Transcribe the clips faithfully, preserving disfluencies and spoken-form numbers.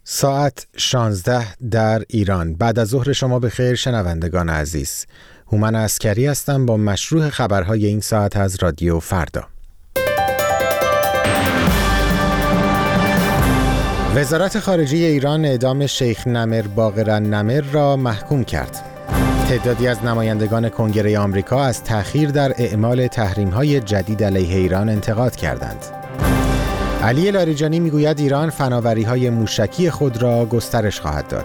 ساعت شانزده در ایران. بعد از ظهر شما بخیر شنوندگان عزیز. هومن عسکری هستم با مشروع خبرهای این ساعت از رادیو فردا. وزارت خارجه ایران اعدام شیخ نمر باقر النمر را محکوم کرد. تعدادی از نمایندگان کنگره آمریکا از تأخیر در اعمال تحریم‌های جدید علیه ایران انتقاد کردند. علی لاریجانی میگوید ایران فناوری‌های موشکی خود را گسترش خواهد داد.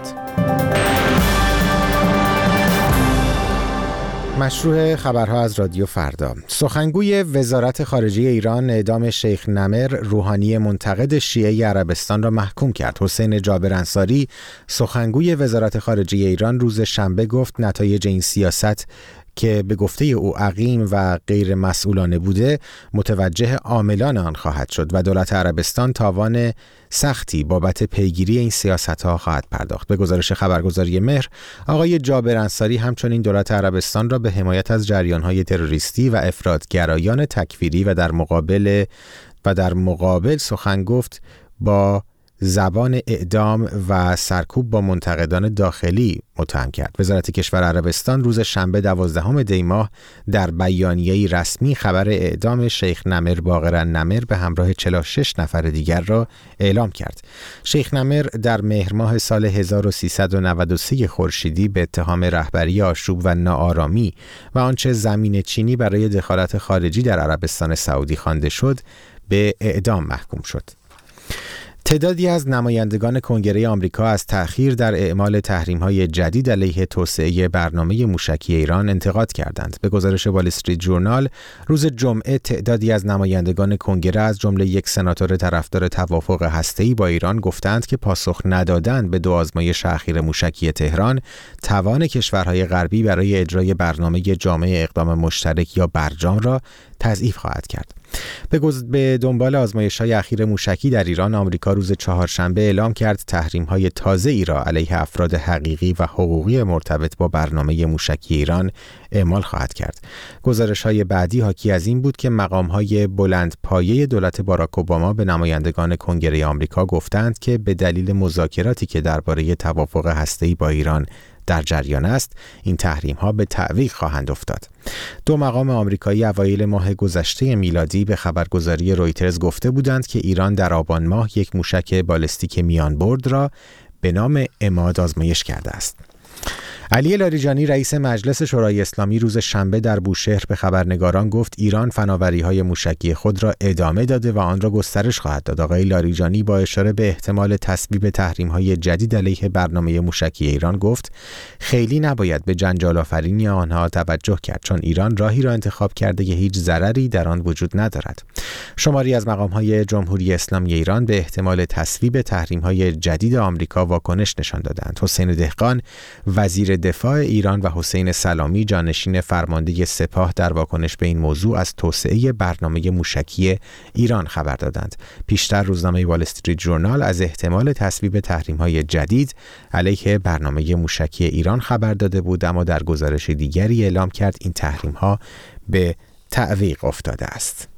مشروع خبرها از رادیو فردا. سخنگوی وزارت خارجه ایران اعدام شیخ نمر روحانی منتقد شیعه عربستان را محکوم کرد. حسین جابر انصاری سخنگوی وزارت خارجه ایران روز شنبه گفت نتایج این سیاست که به گفته او عقیم و غیر مسئولانه بوده متوجه عاملان آن خواهد شد و دولت عربستان تاوان سختی بابت پیگیری این سیاست‌ها خواهد پرداخت. به گزارش خبرگزاری مهر، آقای جابر انصاری همچنین دولت عربستان را به حمایت از جریان‌های تروریستی و افراط‌گرایان تکفیری و در مقابل و در مقابل سخن گفت با زبان اعدام و سرکوب با منتقدان داخلی متهم کرد. وزارت کشور عربستان روز شنبه دوازدهم دی ماه در بیانیه‌ای رسمی خبر اعدام شیخ نمر باقر النمر به همراه چهل و شش نفر دیگر را اعلام کرد. شیخ نمر در مهر ماه سال هزار و سیصد و نود و سه خورشیدی به اتهام رهبری آشوب و ناآرامی و آنچه زمین چینی برای دخالت خارجی در عربستان سعودی خوانده شد به اعدام محکوم شد. تعدادی از نمایندگان کنگره آمریکا از تأخیر در اعمال تحریم‌های جدید علیه توسعه برنامه موشکی ایران انتقاد کردند. به گزارش وال استریت جورنال، روز جمعه تعدادی از نمایندگان کنگره از جمله یک سناتور طرفدار توافق هسته‌ای با ایران گفتند که پاسخ ندادن به دو آزمایش اخیر موشکی تهران توان کشورهای غربی برای اجرای برنامه جامع اقدام مشترک یا برجام را تضعیف خواهد کرد. به گز... به دنبال آزمایش‌های اخیر موشکی در ایران، آمریکا روز چهارشنبه اعلام کرد تحریم‌های تازه‌ای را علیه افراد حقیقی و حقوقی مرتبط با برنامه موشکی ایران اعمال خواهد کرد. گزارش‌های بعدی حاکی از این بود که مقام‌های بلند پایه دولت باراک اوباما به نمایندگان کنگره آمریکا گفتند که به دلیل مذاکراتی که درباره توافق هسته‌ای با ایران در جریان است، این تحریم‌ها به تعویق خواهند افتاد. دو مقام آمریکایی اوایل ماه گذشته میلادی به خبرگزاری رویترز گفته بودند که ایران در آبان ماه یک موشک بالستیک میانبرد را به نام عماد آزمایش کرده است. علی لاریجانی رئیس مجلس شورای اسلامی روز شنبه در بوشهر به خبرنگاران گفت ایران فناوری‌های موشکی خود را ادامه داده و آن را گسترش خواهد داد. آقای لاریجانی با اشاره به احتمال تصویب تحریم‌های جدید علیه برنامه موشکی ایران گفت خیلی نباید به جنجال آفرینی آنها توجه کرد، چون ایران راهی را انتخاب کرده که هیچ ضرری در آن وجود ندارد. شماری از مقام‌های جمهوری اسلامی ایران به احتمال تصویب تحریم‌های جدید آمریکا واکنش نشان دادند. حسین دهقان وزیر دفاع ایران و حسین سلامی جانشین فرمانده سپاه در واکنش به این موضوع از توسعه برنامه موشکی ایران خبر دادند. پیشتر روزنامه وال استریت جورنال از احتمال تصویب تحریم‌های جدید علیه برنامه موشکی ایران خبر داده بود، اما در گزارش دیگری اعلام کرد این تحریم‌ها به تعویق افتاده است.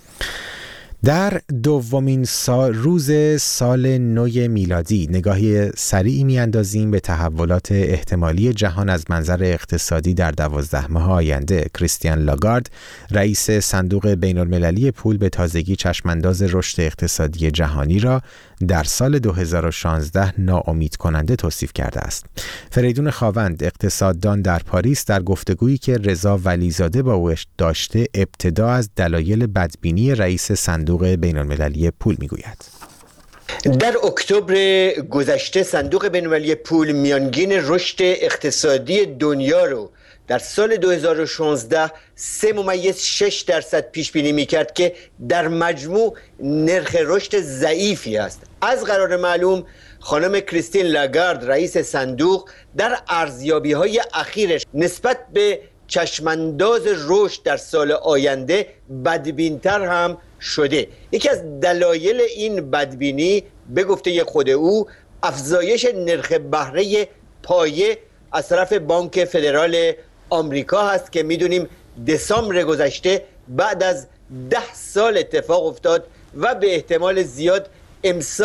در دومین سال روز سال نو میلادی نگاهی سریعی می‌اندازیم به تحولات احتمالی جهان از منظر اقتصادی در دوازده ماه آینده. کریستیان لاگارد رئیس صندوق بین‌المللی پول به تازگی چشمانداز رشد اقتصادی جهانی را در سال دو هزار و شانزده ناامید کننده توصیف کرده است. فریدون خاوند اقتصاددان در پاریس در گفتگویی که رضا ولیزاده با او داشته ابتدا از دلایل بدبینی رئیس صندوق بین‌المللی پول میگوید. در اکتبر گذشته صندوق بین‌المللی پول میانگین رشد اقتصادی دنیا رو در سال دو هزار و شانزده سه ممیز شش درصد پیش بینی میکرد که در مجموع نرخ رشد ضعیفی است. از قرار معلوم خانم کریستین لاگارد رئیس صندوق در ارزیابی‌های اخیرش نسبت به چشمانداز رشد در سال آینده بدبین‌تر هم شده. یکی از دلایل این بدبینی به گفته خود او افزایش نرخ بهره پایه از طرف بانک فدرال آمریکا هست که میدونیم دسامبر گذشته بعد از ده سال اتفاق افتاد و به احتمال زیاد امسال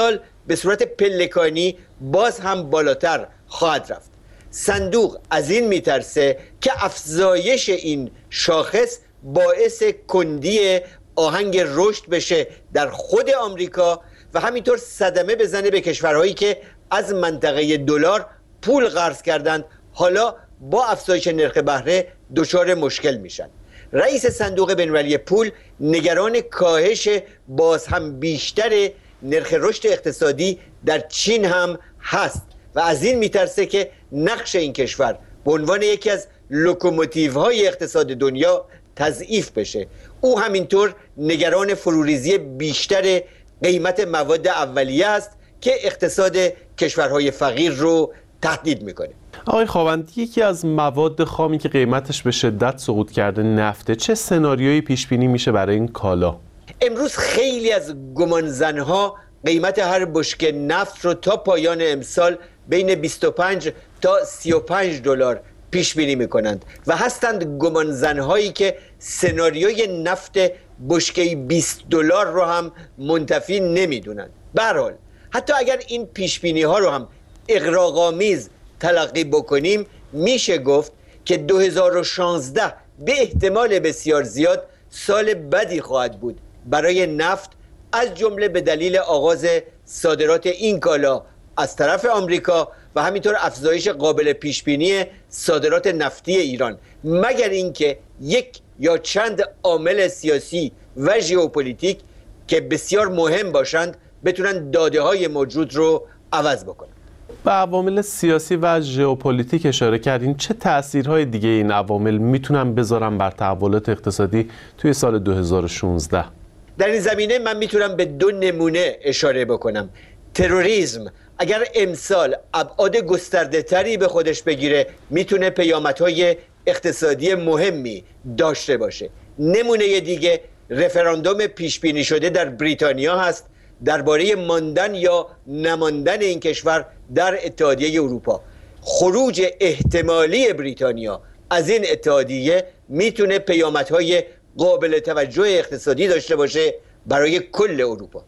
به صورت پلکانی باز هم بالاتر خواهد رفت. صندوق از این میترسه که افزایش این شاخص باعث کندی آهنگ رشد بشه در خود آمریکا و همینطور صدمه بزنه به کشورهایی که از منطقه دلار پول قرض کردند، حالا با افزایش نرخ بهره دچار مشکل میشن. رئیس صندوق بین‌المللی پول نگران کاهش باز هم بیشتر نرخ رشد اقتصادی در چین هم هست و از این میترسه که نقش این کشور به عنوان یکی از لوکوموتیوهای اقتصاد دنیا تضعیف بشه. او همینطور نگران فروریزی بیشتر قیمت مواد اولیه است که اقتصاد کشورهای فقیر رو تهدید میکنه. آقای خاوند، یکی از مواد خامی که قیمتش به شدت سقوط کرده نفته، چه سناریویی پیش بینی میشه برای این کالا؟ امروز خیلی از گمانزنها قیمت هر بشکه نفت رو تا پایان امسال بین بیست و پنج تا سی و پنج دلار پیش بینی میکنند و هستند گمانزنهایی که سناریوی نفت بشکه بیست دلار رو هم منتفی نمیدونند. به هر حال حتی اگر این پیش بینی ها رو هم اغراق‌آمیز تلقی بکنیم، میشه گفت که دو هزار و شانزده به احتمال بسیار زیاد سال بدی خواهد بود برای نفت، از جمله به دلیل آغاز صادرات این کالا از طرف آمریکا و همینطور افزایش قابل پیش بینی صادرات نفتی ایران، مگر اینکه یک یا چند عامل سیاسی و ژئوپلیتیک که بسیار مهم باشند بتونن داده های موجود رو عوض بکنن. به عوامل سیاسی و ژئوپلیتیک اشاره کردین، چه تأثیرهای دیگه این عوامل میتونن بذارن بر تحولات اقتصادی توی سال دو هزار و شانزده؟ در این زمینه من میتونم به دو نمونه اشاره بکنم. تروریسم اگر امسال ابعاد گسترده تری به خودش بگیره میتونه پیامدهای اقتصادی مهمی داشته باشه. نمونه دیگه رفراندوم پیش بینی شده در بریتانیا هست درباره ماندن یا نماندن این کشور در اتحادیه اروپا. خروج احتمالی بریتانیا از این اتحادیه میتونه پیامدهای قابل توجه اقتصادی داشته باشه برای کل اروپا.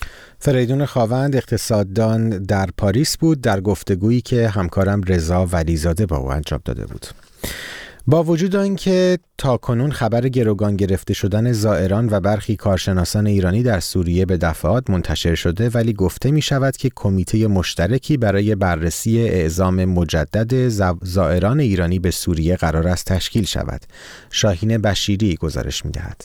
فریدون خاوند، اقتصاددان در پاریس بود، در گفتگویی که همکارم رضا ولیزاده با او انجام داده بود. با وجود آنکه تاکنون خبر گروگان گرفته شدن زائران و برخی کارشناسان ایرانی در سوریه به دفعات منتشر شده، ولی گفته می شود که کمیته مشترکی برای بررسی اعزام مجدد زائران ایرانی به سوریه قرار است تشکیل شود. شاهین بشیری گزارش می دهد.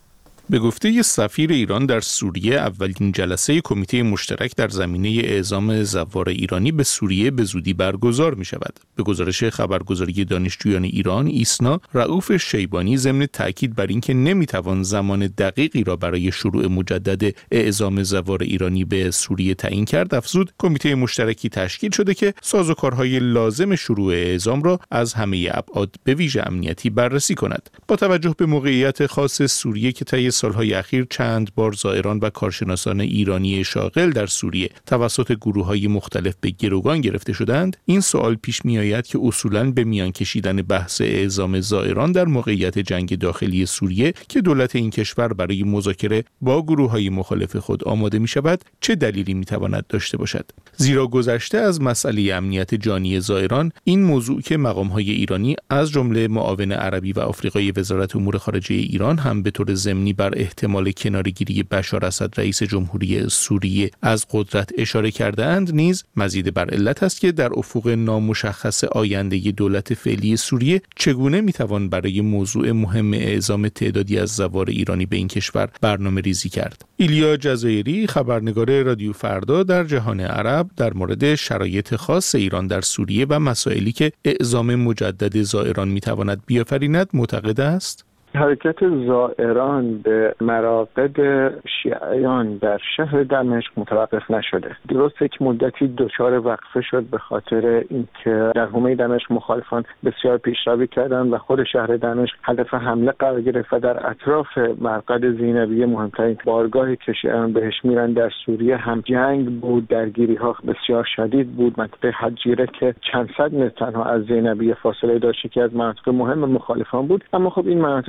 به گفته سفیر ایران در سوریه، اولین جلسه کمیته مشترک در زمینه اعزام زوار ایرانی به سوریه به زودی برگزار می شود. به گزارش خبرگزاری دانشجویان ایران ایسنا، رؤوف شیبانی ضمن تاکید بر اینکه نمی توان زمان دقیقی را برای شروع مجدد اعزام زوار ایرانی به سوریه تعیین کرد، افزود کمیته مشترکی تشکیل شده که سازوکارهای لازم شروع اعزام را از همه ابعاد به ویژه امنیتی بررسی کند. با توجه به موقعیت خاص سوریه که طی سالهای اخیر چند بار زائران و کارشناسان ایرانی شاغل در سوریه توسط گروه‌های مختلف به گروگان گرفته شدند، این سوال پیش می‌آید که اصولاً به میان کشیدن بحث اعزام زائران در موقعیت جنگ داخلی سوریه که دولت این کشور برای مذاکره با گروه‌های مخالف خود آماده می‌شود، چه دلیلی می‌تواند داشته باشد؟ زیرا گذشته از مسئله امنیت جانی زائران، این موضوع که مقام‌های ایرانی از جمله معاون عربی و آفریقایی وزارت امور خارجه ایران هم به طور ضمنی بر احتمال کناره‌گیری بشار اسد رئیس جمهوری سوریه از قدرت اشاره کرده‌اند، نیز مزید بر علت است که در افق نامشخص آینده دولت فعلی سوریه چگونه میتوان برای موضوع مهم اعزام تعدادی از زوار ایرانی به این کشور برنامه ریزی کرد. ایلیا جزایری، خبرنگار رادیو فردا در جهان عرب، در مورد شرایط خاص ایران در سوریه و مسائلی که اعزام مجدد زائران میتواند بیافریند معتقد است. حرکت زائران به مراقد شیعیان در شهر دمشق متوقف نشده. درست یک مدتی دچار وقفه شد به خاطر اینکه در حومه دمشق مخالفان بسیار پیشروی کردند و خود شهر دمشق هدف حمله قرار گرفت و در اطراف مرقد زینبیه، مهمترین بارگاهی که شیعیان بهش میرن در سوریه، هم جنگ بود، درگیری ها بسیار شدید بود. منطقه حجیره که چند صد متر تنها از زینبیه فاصله داشت که از مناطق مهم مخالفان بود، اما خب این مناطق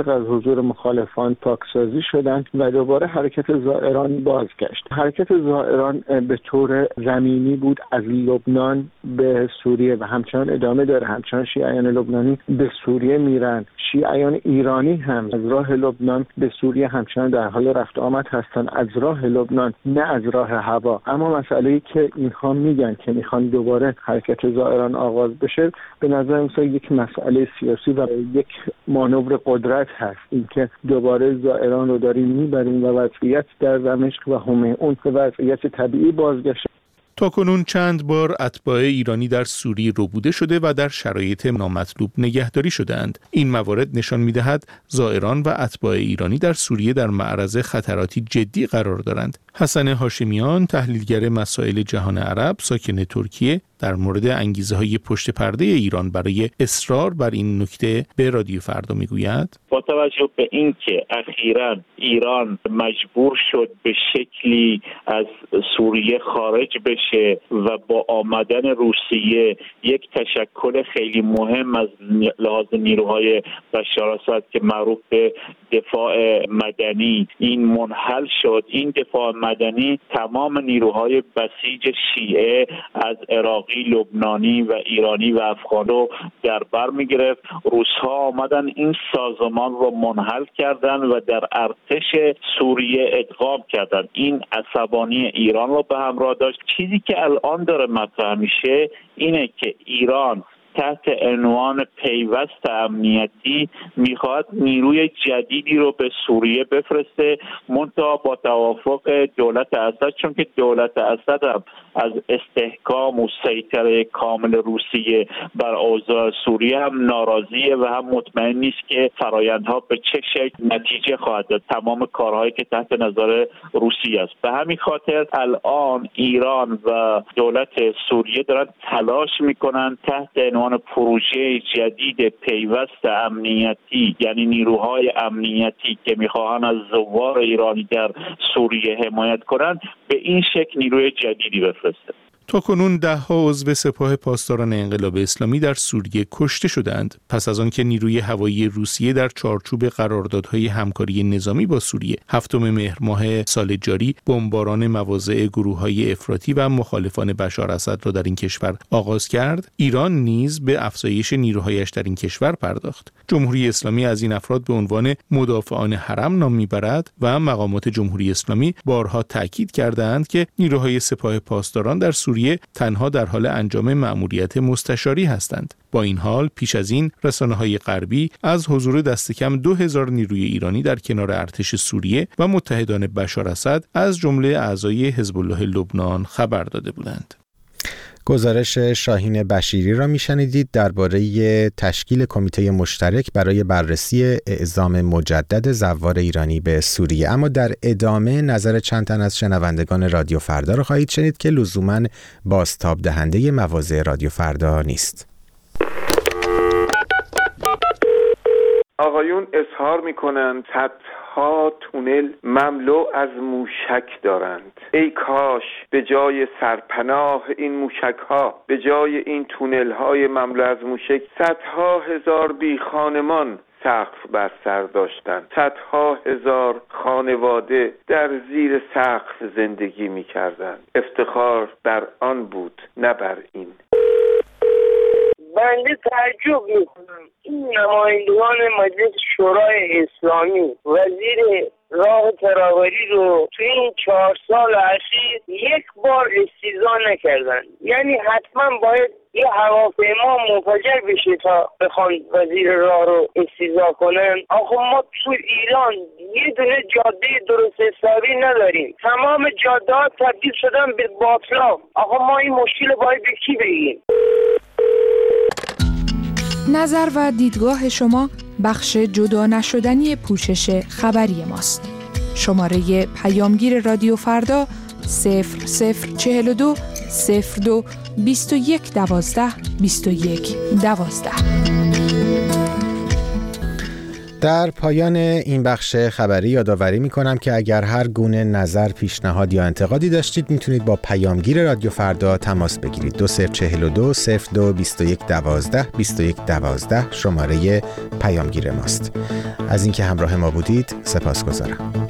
مناطق از حضور مخالفان پاکسازی شدند و دوباره حرکت زائران بازگشت. حرکت زائران به طور زمینی بود، از لبنان به سوریه و همچنان ادامه داره. همچنان شیعیان لبنانی به سوریه میرن، شیعیان ایرانی هم از راه لبنان به سوریه همچنان در حال رفت آمد هستن، از راه لبنان نه از راه هوا. اما مسئله‌ای که اینها میگن که میخوان دوباره حرکت زائران آغاز بشه، به نظر میاد یک مسئله سیاسی و یک مانور قدرت هست، اینکه دوباره زائران رو داریم میبریم و وضعیت در دمشق و همیون به وضعیت طبیعی بازگشته. تاکنون چند بار اتباع ایرانی در سوریه ربوده شده و در شرایط نامطلوب نگهداری شده‌اند. این موارد نشان می‌دهد زائران و اتباع ایرانی در سوریه در معرض خطراتی جدی قرار دارند. حسن هاشمیان، تحلیلگر مسائل جهان عرب ساکن ترکیه، در مورد انگیزه‌های پشت پرده ایران برای اصرار بر این نکته به رادیو فردا میگوید: با توجه به اینکه اخیراً ایران مجبور شد به شکلی از سوریه خارج بشه و با آمدن روسیه یک تشکل خیلی مهم از لحاظ نیروهای بشار اسد که معروف به دفاع مدنی این منحل شد، این دفاع مدنی تمام نیروهای بسیج شیعه از عراقی، لبنانی و ایرانی و افغان رو در بر می‌گرفت. روس‌ها آمدن این سازمان رو منحل کردن و در ارتش سوریه ادغام کردن. این عصبانی ایران رو به همراه داشت. چیزی که الان داره مطرح میشه اینه که ایران تحت عنوان پیوست امنیتی میخواد نیروی جدیدی رو به سوریه بفرسته، منتها با توافق دولت اسد، چون که دولت اسد هم از استحکام و سیطره کامل روسیه بر اوضاع سوریه هم ناراضیه و هم مطمئن نیست که فرایندها به چه شکل نتیجه خواهد داد، تمام کارهایی که تحت نظر روسیه است. به همین خاطر الان ایران و دولت سوریه دارن تلاش میکنن تحت عنوان پروژه جدید پیوست امنیتی، یعنی نیروهای امنیتی که میخواهن از زوار ایرانی در سوریه حمایت کنن، به این شکل نیروی جدیدی بفرسته. تاکنون ده ها عضو سپاه پاسداران انقلاب اسلامی در سوریه کشته شدند پس از آنکه نیروی هوایی روسیه در چارچوب قراردادهای همکاری نظامی با سوریه هفتم مهر ماه سال جاری بمباران مواضع گروه‌های افراطی و مخالفان بشار اسد را در این کشور آغاز کرد. ایران نیز به افزایش نیروهایش در این کشور پرداخت. جمهوری اسلامی از این افراد به عنوان مدافعان حرم نام میبرد و مقامات جمهوری اسلامی بارها تاکید کردند که نیروهای سپاه پاسداران در سوریه تنها در حال انجام مأموریت مستشاری هستند. با این حال پیش از این رسانه‌های غربی از حضور دست کم دو هزار نیروی ایرانی در کنار ارتش سوریه و متحدان بشار اسد از جمله اعضای حزب الله لبنان خبر داده بودند. گزارش شاهین بشیری را میشنیدید درباره تشکیل کمیته مشترک برای بررسی اعزام مجدد زوار ایرانی به سوریه. اما در ادامه نظر چند تن از شنوندگان رادیو فردا را خواهید شنید که لزوماً بازتاب دهنده مواضع رادیو فردا نیست. آقایون اظهار میکنند صدها تونل مملو از موشک دارند. ای کاش به جای سرپناه این موشک ها، به جای این تونل های مملو از موشک، صدها هزار بی خانمان سقف بر سر داشتند. صدها هزار خانواده در زیر سقف زندگی میکردند. افتخار بر آن بود نه بر این. بنده تعجب میکنم این نمایندگان مجلس شورای اسلامی وزیر راه تراوری رو تو این چهار سال اخیر یک بار استیضاح نکردن. یعنی حتما باید یه هواپیما منفجر بشه تا بخوان وزیر راه رو استیضاح کنن. آخه ما تو ایران یه دونه جاده درست حسابی نداریم، تمام جاده ها تبدیل شدن به باطلاق. آخه ما این مشکل باید به کی بگیم؟ نظر و دیدگاه شما بخش جدا نشدنی پوشش خبری ماست. شماره پیامگیر رادیو فردا صفر صفر چهل و دو صفر دو بیست و یک دوازده بیست و یک دوازده. در پایان این بخش خبری یادآوری می‌کنم که اگر هر گونه نظر، پیشنهاد یا انتقادی داشتید میتونید با پیامگیر رادیو فردا تماس بگیرید. دو صفر چهل و دو صفر دو بیست و یک دوازده بیست و یک دوازده شماره پیامگیر ماست. از اینکه همراه ما بودید سپاسگزارم.